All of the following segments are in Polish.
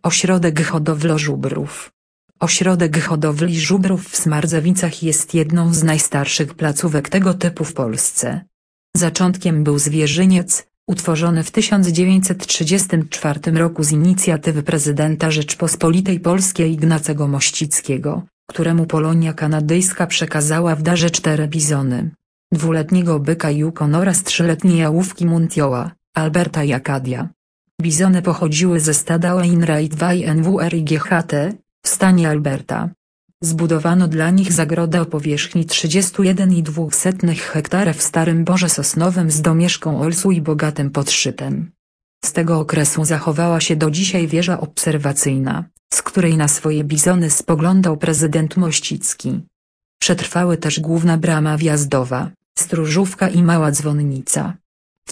Ośrodek hodowli żubrów. Ośrodek hodowli żubrów w Smardzewicach jest jedną z najstarszych placówek tego typu w Polsce. Zaczątkiem był zwierzyniec, utworzony w 1934 roku z inicjatywy prezydenta Rzeczpospolitej Polskiej Ignacego Mościckiego, któremu Polonia Kanadyjska przekazała w darze 4 bizony, 2-letniego byka Yukon oraz 3-letnie jałówki Muntioła, Alberta i Acadia. Bizony pochodziły ze stada Wainwright WNWR i GHT, w stanie Alberta. Zbudowano dla nich zagrodę o powierzchni 31,02 hektara w Starym Borze Sosnowym z domieszką olsu i bogatym podszytem. Z tego okresu zachowała się do dzisiaj wieża obserwacyjna, z której na swoje bizony spoglądał prezydent Mościcki. Przetrwały też główna brama wjazdowa, stróżówka i mała dzwonnica. W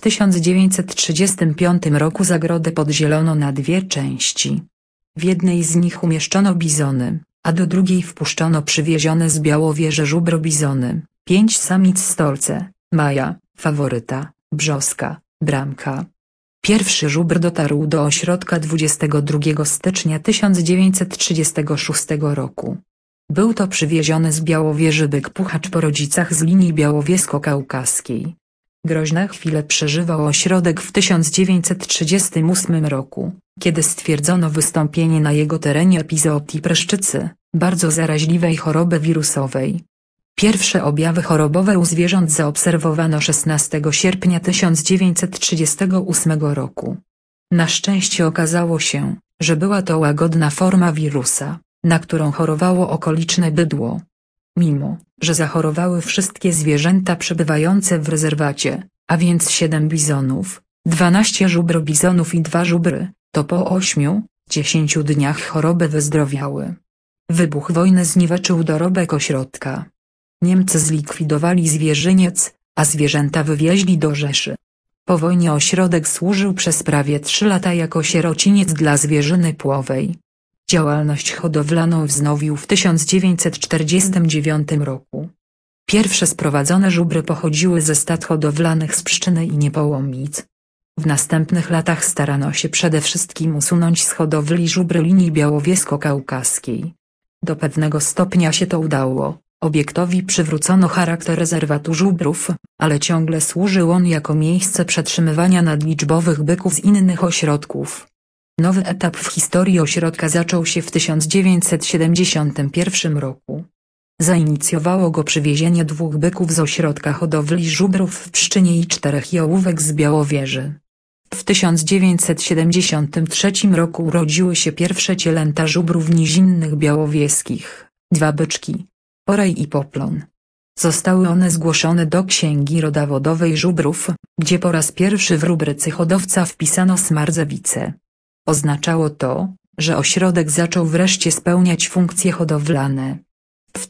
1935 roku zagrodę podzielono na 2 części. W jednej z nich umieszczono bizony, a do drugiej wpuszczono przywiezione z Białowieży żubro-bizony, 5 samic Stolce, Maja, Faworyta, Brzoska, Bramka. Pierwszy żubr dotarł do ośrodka 22 stycznia 1936 roku. Był to przywieziony z Białowieży byk Puchacz po rodzicach z linii białowiesko-kaukaskiej. Groźne chwile przeżywał ośrodek w 1938 roku, kiedy stwierdzono wystąpienie na jego terenie epizootii pryszczycy, bardzo zaraźliwej choroby wirusowej. Pierwsze objawy chorobowe u zwierząt zaobserwowano 16 sierpnia 1938 roku. Na szczęście okazało się, że była to łagodna forma wirusa, na którą chorowało okoliczne bydło. Mimo, że zachorowały wszystkie zwierzęta przebywające w rezerwacie, a więc 7 bizonów, 12 żubrobizonów i 2 żubry, to po 8–10 dniach choroby wyzdrowiały. Wybuch wojny zniweczył dorobek ośrodka. Niemcy zlikwidowali zwierzyniec, a zwierzęta wywieźli do Rzeszy. Po wojnie ośrodek służył przez prawie 3 lata jako sierociniec dla zwierzyny płowej. Działalność hodowlaną wznowił w 1949 roku. Pierwsze sprowadzone żubry pochodziły ze stad hodowlanych z Pszczyny i Niepołomic. W następnych latach starano się przede wszystkim usunąć z hodowli żubry linii białowiesko-kaukaskiej. Do pewnego stopnia się to udało, obiektowi przywrócono charakter rezerwatu żubrów, ale ciągle służył on jako miejsce przetrzymywania nadliczbowych byków z innych ośrodków. Nowy etap w historii ośrodka zaczął się w 1971 roku. Zainicjowało go przywiezienie 2 byków z ośrodka hodowli żubrów w Pszczynie i 4 jałówek z Białowieży. W 1973 roku urodziły się pierwsze cielęta żubrów nizinnych białowieskich, 2 byczki, Oraj i Poplon. Zostały one zgłoszone do Księgi Rodowodowej Żubrów, gdzie po raz pierwszy w rubryce hodowca wpisano Smarzewice. Oznaczało to, że ośrodek zaczął wreszcie spełniać funkcje hodowlane. W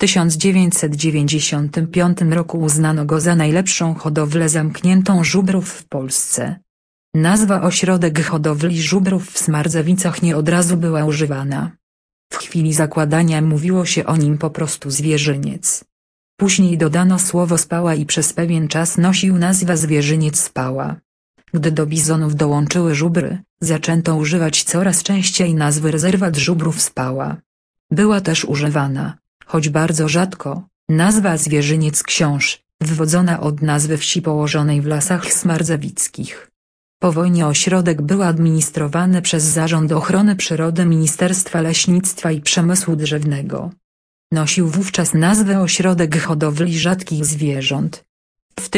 1995 roku uznano go za najlepszą hodowlę zamkniętą żubrów w Polsce. Nazwa Ośrodek Hodowli Żubrów w Smardzewicach nie od razu była używana. W chwili zakładania mówiło się o nim po prostu zwierzyniec. Później dodano słowo spała i przez pewien czas nosił nazwę zwierzyniec spała. Gdy do bizonów dołączyły żubry, zaczęto używać coraz częściej nazwy rezerwat żubrów spała. Była też używana, choć bardzo rzadko, nazwa zwierzyniec książ, wywodzona od nazwy wsi położonej w Lasach Smardzewickich. Po wojnie ośrodek był administrowany przez Zarząd Ochrony Przyrody Ministerstwa Leśnictwa i Przemysłu Drzewnego. Nosił wówczas nazwę Ośrodek Hodowli Rzadkich Zwierząt. W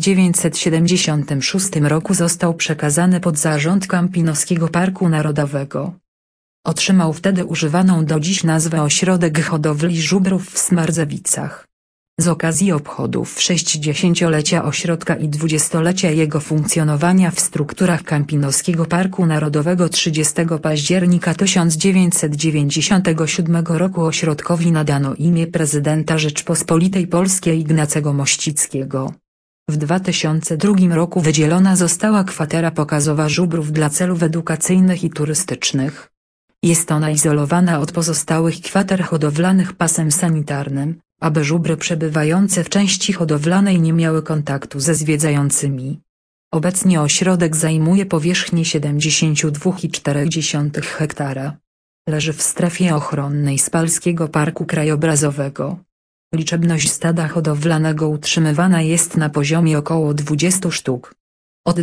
1976 roku został przekazany pod zarząd Kampinoskiego Parku Narodowego. Otrzymał wtedy używaną do dziś nazwę Ośrodek Hodowli Żubrów w Smardzewicach. Z okazji obchodów 60-lecia ośrodka i 20-lecia jego funkcjonowania w strukturach Kampinoskiego Parku Narodowego 30 października 1997 roku ośrodkowi nadano imię prezydenta Rzeczpospolitej Polskiej Ignacego Mościckiego. W 2002 roku wydzielona została kwatera pokazowa żubrów dla celów edukacyjnych i turystycznych. Jest ona izolowana od pozostałych kwater hodowlanych pasem sanitarnym, aby żubry przebywające w części hodowlanej nie miały kontaktu ze zwiedzającymi. Obecnie ośrodek zajmuje powierzchnię 72,4 hektara. Leży w strefie ochronnej Spalskiego Parku Krajobrazowego. Liczebność stada hodowlanego utrzymywana jest na poziomie około 20 sztuk. Od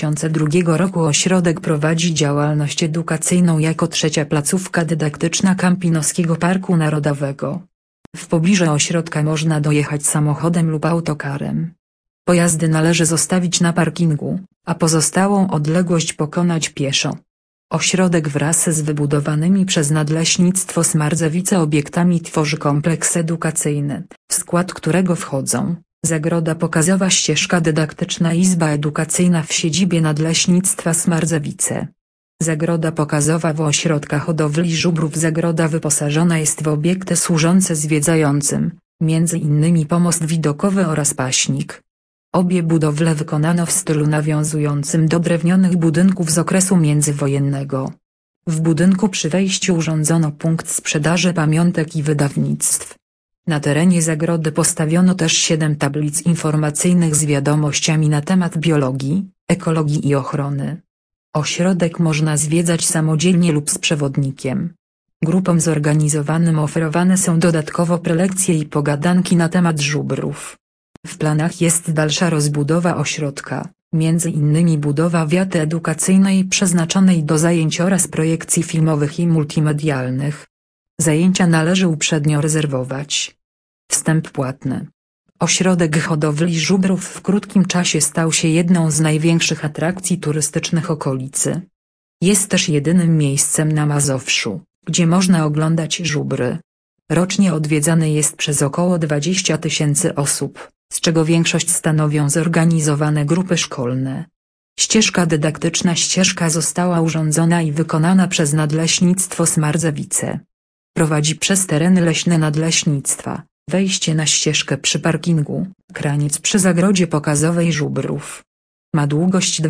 2002 roku ośrodek prowadzi działalność edukacyjną jako trzecia placówka dydaktyczna Kampinoskiego Parku Narodowego. W pobliżu ośrodka można dojechać samochodem lub autokarem. Pojazdy należy zostawić na parkingu, a pozostałą odległość pokonać pieszo. Ośrodek wraz z wybudowanymi przez Nadleśnictwo Smarzewice obiektami tworzy kompleks edukacyjny, w skład którego wchodzą zagroda pokazowa, ścieżka dydaktyczna, izba edukacyjna w siedzibie Nadleśnictwa Smarzewice. Zagroda pokazowa w ośrodkach hodowli żubrów. Zagroda wyposażona jest w obiekty służące zwiedzającym, m.in. pomost widokowy oraz paśnik. Obie budowle wykonano w stylu nawiązującym do drewnionych budynków z okresu międzywojennego. W budynku przy wejściu urządzono punkt sprzedaży pamiątek i wydawnictw. Na terenie zagrody postawiono też 7 tablic informacyjnych z wiadomościami na temat biologii, ekologii i ochrony. Ośrodek można zwiedzać samodzielnie lub z przewodnikiem. Grupom zorganizowanym oferowane są dodatkowo prelekcje i pogadanki na temat żubrów. W planach jest dalsza rozbudowa ośrodka, m.in. budowa wiaty edukacyjnej przeznaczonej do zajęć oraz projekcji filmowych i multimedialnych. Zajęcia należy uprzednio rezerwować. Wstęp płatny. Ośrodek hodowli żubrów w krótkim czasie stał się jedną z największych atrakcji turystycznych okolicy. Jest też jedynym miejscem na Mazowszu, gdzie można oglądać żubry. Rocznie odwiedzany jest przez około 20 000 osób, z czego większość stanowią zorganizowane grupy szkolne. Ścieżka dydaktyczna. Ścieżka została urządzona i wykonana przez Nadleśnictwo Smarzewice. Prowadzi przez tereny leśne Nadleśnictwa, wejście na ścieżkę przy parkingu, kraniec przy zagrodzie pokazowej żubrów. Ma długość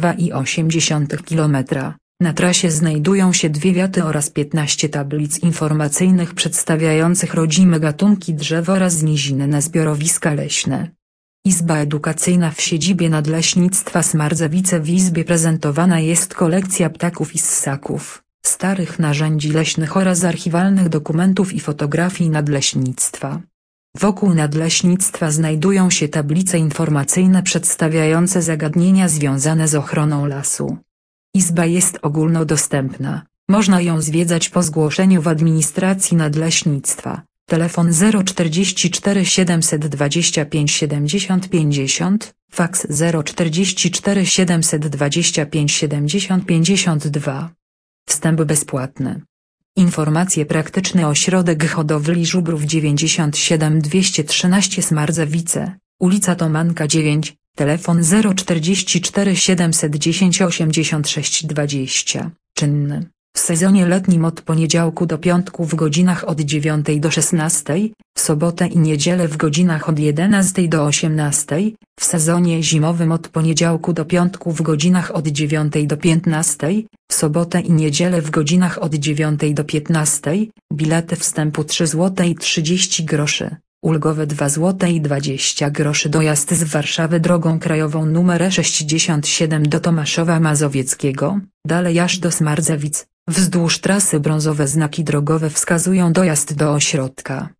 2,8 km. Na trasie znajdują się 2 wiaty oraz 15 tablic informacyjnych przedstawiających rodzime gatunki drzew oraz nizinne zbiorowiska leśne. Izba edukacyjna w siedzibie Nadleśnictwa Smarzewice. W izbie prezentowana jest kolekcja ptaków i ssaków, starych narzędzi leśnych oraz archiwalnych dokumentów i fotografii Nadleśnictwa. Wokół Nadleśnictwa znajdują się tablice informacyjne przedstawiające zagadnienia związane z ochroną lasu. Izba jest ogólnodostępna, można ją zwiedzać po zgłoszeniu w administracji Nadleśnictwa. Telefon 044 725 70 50, faks 044 725 70 52. Wstęp bezpłatny. Informacje praktyczne. Ośrodek hodowli żubrów 97 213 Smarzewice, ulica Tomanka 9, telefon 044 710 86 20, czynny. W sezonie letnim od poniedziałku do piątku w godzinach od 9 do 16, w sobotę i niedzielę w godzinach od 11 do 18, w sezonie zimowym od poniedziałku do piątku w godzinach od 9 do 15, w sobotę i niedzielę w godzinach od 9 do 15, bilety wstępu 3 zł i 30 groszy, ulgowe 2 zł i 20 groszy. Dojazd z Warszawy drogą krajową nr 67 do Tomaszowa Mazowieckiego, dalej aż do Smarzewic. Wzdłuż trasy brązowe znaki drogowe wskazują dojazd do ośrodka.